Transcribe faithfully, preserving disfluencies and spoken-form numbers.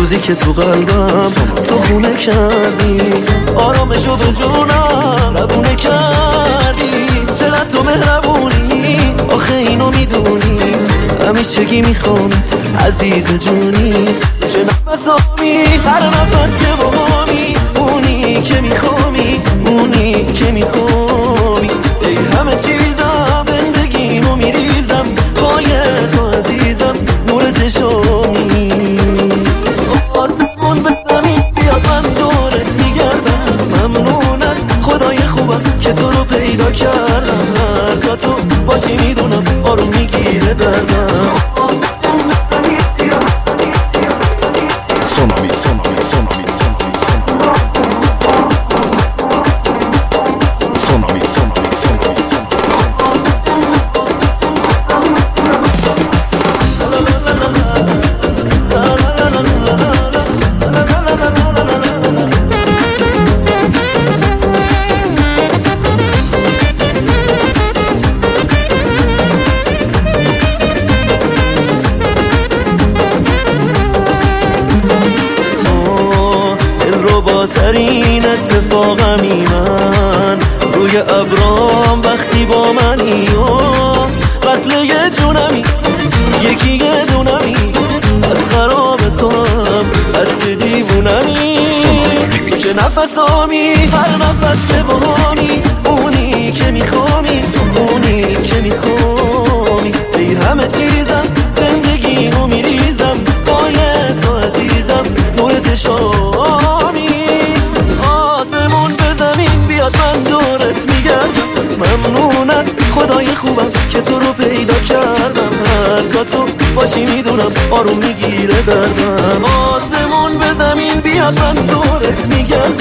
روزی که تو قلبم تو خونه کردی، آرامشو به جونم روونه کردی. چقدر تو مهربونی آخه اینو میدونی، همیشگی میخوامت عزیز جونی. چه نفسامی هر نفس که باهامی، اونی که میخوامی اونی که میخوامی. ای همه چیزم زندگیمو میریزم پای تو عزیزم، نور چشامی. آسمون به زمین بیاد من دورت میگردم، ممنون از خدای خوبم که تو رو پیدا کردم. هر جا تو باشی میدونم آروم میگیره دردم. Sonami, sonami, sonami, sonami, sonami, sonami, sonami, ترین اتفاقمی من روی ابرام وقتی با منی و وصله یه جونمی یکی یه دونمی. از خراب تو هم از که دیوونمی، که نفسامی هر نفس که باهامی، اونی که میخوامی اونی که میخوامی. ای همه چیزم زندگیمو میریزم پای تو عزیزم، نور چشامی. من دورت میگردم، ممنون از خدای خوبم که تو رو پیدا کردم. هر جا تو باشی میدونم آروم میگیره دردم. آسمون به زمین بیاد من دورت میگردم،